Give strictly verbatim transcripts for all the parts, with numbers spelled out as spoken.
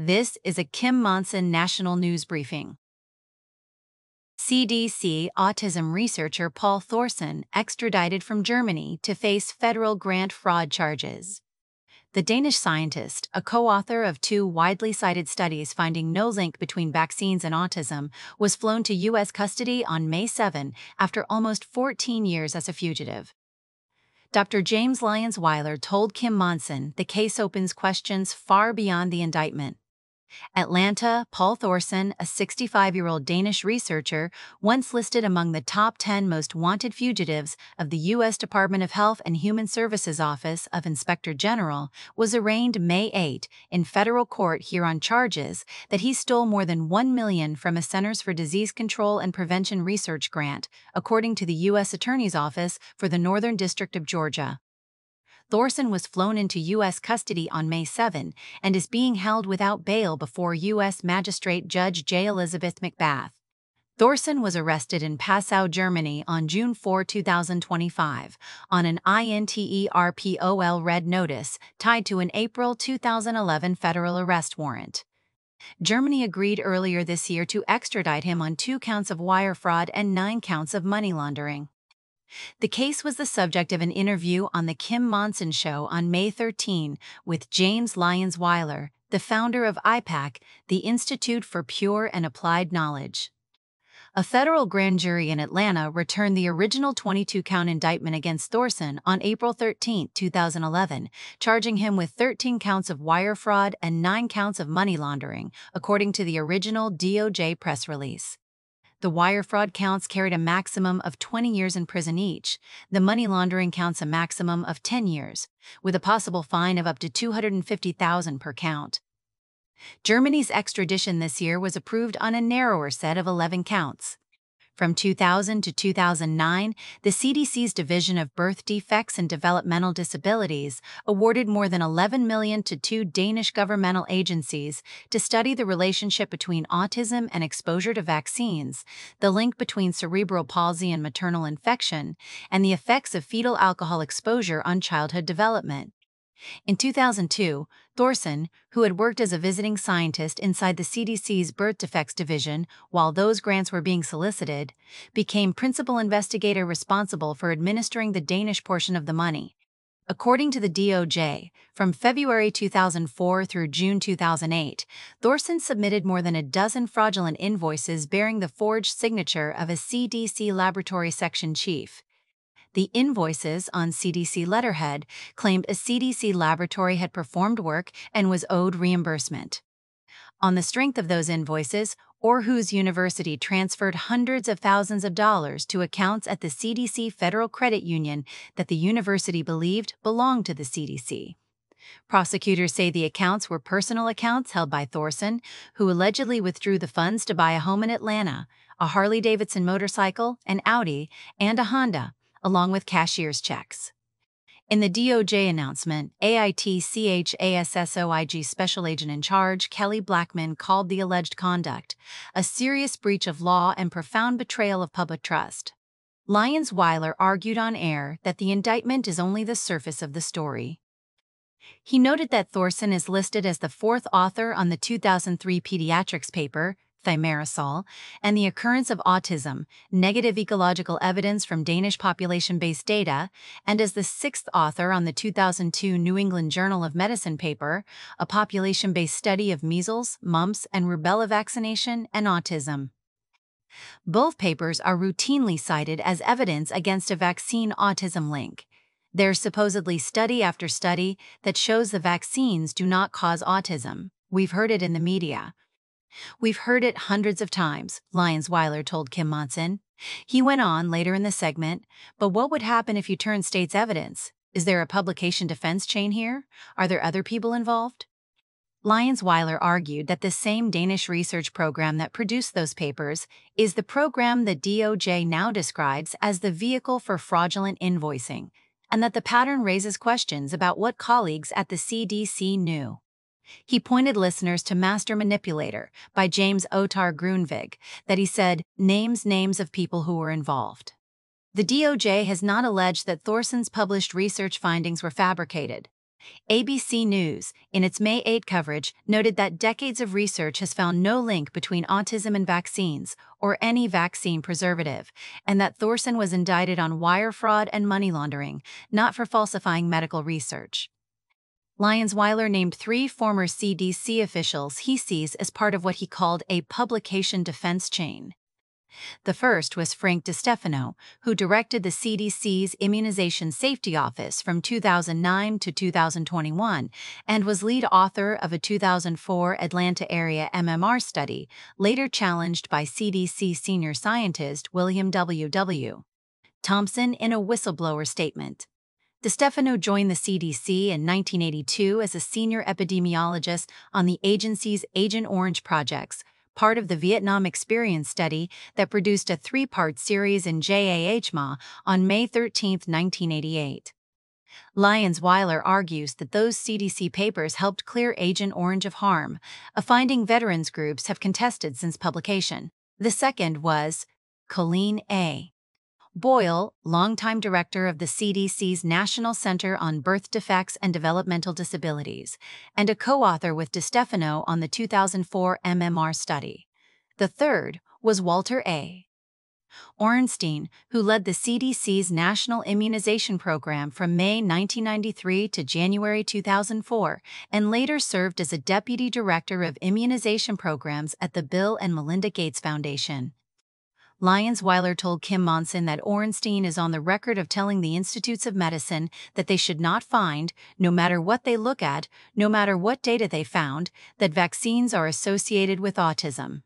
This is a Kim Monson National News Briefing. C D C autism researcher Paul Thorsen extradited from Germany to face federal grant fraud charges. The Danish scientist, a co-author of two widely cited studies finding no link between vaccines and autism, was flown to U S custody on May seventh after almost fourteen years as a fugitive. Doctor James Lyons-Weiler told Kim Monson the case opens questions far beyond the indictment. Atlanta, Paul Thorsen, a sixty-five-year-old Danish researcher, once listed among the top ten most wanted fugitives of the U S Department of Health and Human Services Office of Inspector General, was arraigned May eighth in federal court here on charges that he stole more than one million dollars from a Centers for Disease Control and Prevention research grant, according to the U S Attorney's Office for the Northern District of Georgia. Thorsen was flown into U S custody on May seventh and is being held without bail before U S Magistrate Judge J. Elizabeth McBath. Thorsen was arrested in Passau, Germany on June fourth, two thousand twenty-five, on an Interpol red notice tied to an April two thousand eleven federal arrest warrant. Germany agreed earlier this year to extradite him on two counts of wire fraud and nine counts of money laundering. The case was the subject of an interview on The Kim Monson Show on May thirteenth with James Lyons-Weiler, the founder of I PAC, the Institute for Pure and Applied Knowledge. A federal grand jury in Atlanta returned the original twenty-two count indictment against Thorsen on April thirteenth, two thousand eleven, charging him with thirteen counts of wire fraud and nine counts of money laundering, according to the original D O J press release. The wire fraud counts carried a maximum of twenty years in prison each. The money laundering counts a maximum of ten years, with a possible fine of up to two hundred fifty thousand dollars per count. Germany's extradition this year was approved on a narrower set of eleven counts. From two thousand to two thousand nine, the C D C's Division of Birth Defects and Developmental Disabilities awarded more than eleven million dollars to two Danish governmental agencies to study the relationship between autism and exposure to vaccines, the link between cerebral palsy and maternal infection, and the effects of fetal alcohol exposure on childhood development. In two thousand two, Thorsen, who had worked as a visiting scientist inside the C D C's Birth Defects Division while those grants were being solicited, became principal investigator responsible for administering the Danish portion of the money. According to the D O J, from February two thousand four through June two thousand eight, Thorsen submitted more than a dozen fraudulent invoices bearing the forged signature of a C D C laboratory section chief. The invoices on C D C letterhead claimed a C D C laboratory had performed work and was owed reimbursement. On the strength of those invoices, Aarhus University transferred hundreds of thousands of dollars to accounts at the C D C Federal Credit Union that the university believed belonged to the C D C. Prosecutors say the accounts were personal accounts held by Thorsen, who allegedly withdrew the funds to buy a home in Atlanta, a Harley-Davidson motorcycle, an Audi, and a Honda, along with cashier's checks. In the D O J announcement, A I T C H A S S O I G Special Agent in Charge Kelly Blackman called the alleged conduct a serious breach of law and profound betrayal of public trust. Lyons-Weiler argued on air that the indictment is only the surface of the story. He noted that Thorsen is listed as the fourth author on the two thousand three pediatrics paper, Thimerosal, and the Occurrence of Autism, Negative Ecological Evidence from Danish Population-Based Data, and as the sixth author on the two thousand two New England Journal of Medicine paper, A Population-Based Study of Measles, Mumps, and Rubella Vaccination and Autism. Both papers are routinely cited as evidence against a vaccine-autism link. There's supposedly study after study that shows the vaccines do not cause autism. We've heard it in the media. We've heard it hundreds of times, Lyons-Weiler told Kim Monson. He went on later in the segment, but what would happen if you turn state's evidence? Is there a publication defense chain here? Are there other people involved? Lyons-Weiler argued that the same Danish research program that produced those papers is the program the D O J now describes as the vehicle for fraudulent invoicing, and that the pattern raises questions about what colleagues at the C D C knew. He pointed listeners to Master Manipulator by James Ottar Grunvig, that he said names names of people who were involved. The D O J has not alleged that Thorsen's published research findings were fabricated. A B C News, in its May eighth coverage, noted that decades of research has found no link between autism and vaccines, or any vaccine preservative, and that Thorson was indicted on wire fraud and money laundering, not for falsifying medical research. Lyons-Weiler named three former C D C officials he sees as part of what he called a publication defense chain. The first was Frank DeStefano, who directed the C D C's Immunization Safety Office from two thousand nine to two thousand twenty-one and was lead author of a two thousand four Atlanta area M M R study, later challenged by C D C senior scientist William W W Thompson in a whistleblower statement. DeStefano joined the C D C in nineteen eighty-two as a senior epidemiologist on the agency's Agent Orange projects, part of the Vietnam Experience study that produced a three-part series in J A H M A on May thirteenth, nineteen eighty-eight. Lyons-Weiler argues that those C D C papers helped clear Agent Orange of harm, a finding veterans groups have contested since publication. The second was Colleen A. Boyle, longtime director of the C D C's National Center on Birth Defects and Developmental Disabilities, and a co-author with DeStefano on the two thousand four M M R study. The third was Walter A. Orenstein, who led the C D C's National Immunization Program from May nineteen ninety-three to January two thousand four, and later served as a deputy director of immunization programs at the Bill and Melinda Gates Foundation. Lyons-Weiler told Kim Monson that Orenstein is on the record of telling the Institutes of Medicine that they should not find, no matter what they look at, no matter what data they found, that vaccines are associated with autism.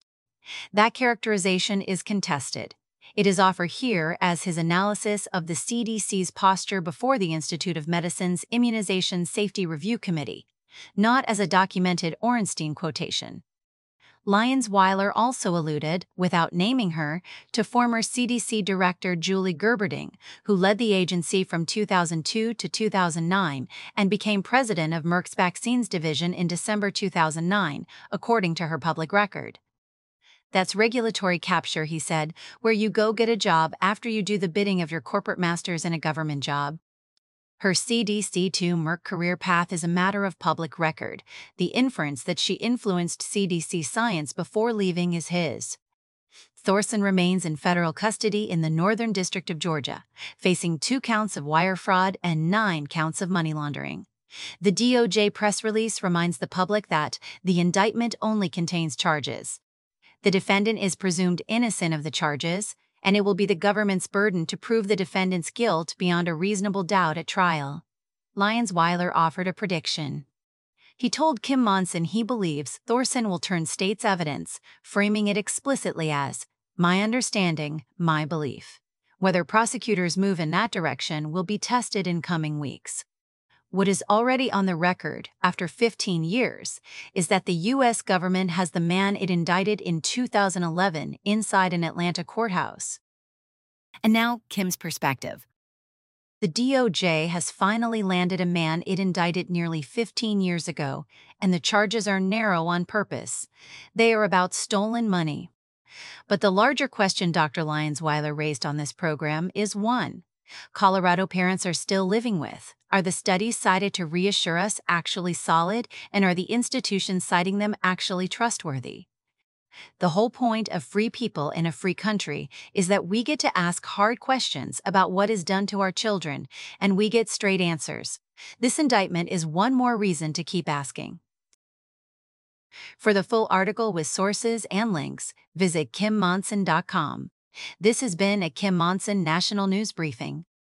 That characterization is contested. It is offered here as his analysis of the C D C's posture before the Institute of Medicine's Immunization Safety Review Committee, not as a documented Orenstein quotation. Lyons-Weiler also alluded, without naming her, to former C D C Director Julie Gerberding, who led the agency from two thousand two to two thousand nine and became president of Merck's Vaccines Division in December two thousand nine, according to her public record. That's regulatory capture, he said, where you go get a job after you do the bidding of your corporate masters in a government job. Her C D C to Merck career path is a matter of public record. The inference that she influenced C D C science before leaving is his. Thorson remains in federal custody in the Northern District of Georgia, facing two counts of wire fraud and nine counts of money laundering. The D O J press release reminds the public that the indictment only contains charges. The defendant is presumed innocent of the charges, and it will be the government's burden to prove the defendant's guilt beyond a reasonable doubt at trial. Lyons-Weiler offered a prediction. He told Kim Monson he believes Thorson will turn state's evidence, framing it explicitly as, "My understanding, my belief." Whether prosecutors move in that direction will be tested in coming weeks. What is already on the record, after fifteen years, is that the U S government has the man it indicted in two thousand eleven inside an Atlanta courthouse. And now, Kim's perspective. The D O J has finally landed a man it indicted nearly fifteen years ago, and the charges are narrow on purpose. They are about stolen money. But the larger question Doctor Lyons-Weiler raised on this program is one Colorado parents are still living with. Are the studies cited to reassure us actually solid, and are the institutions citing them actually trustworthy? The whole point of free people in a free country is that we get to ask hard questions about what is done to our children, and we get straight answers. This indictment is one more reason to keep asking. For the full article with sources and links, visit kim monson dot com. This has been a Kim Monson National News Briefing.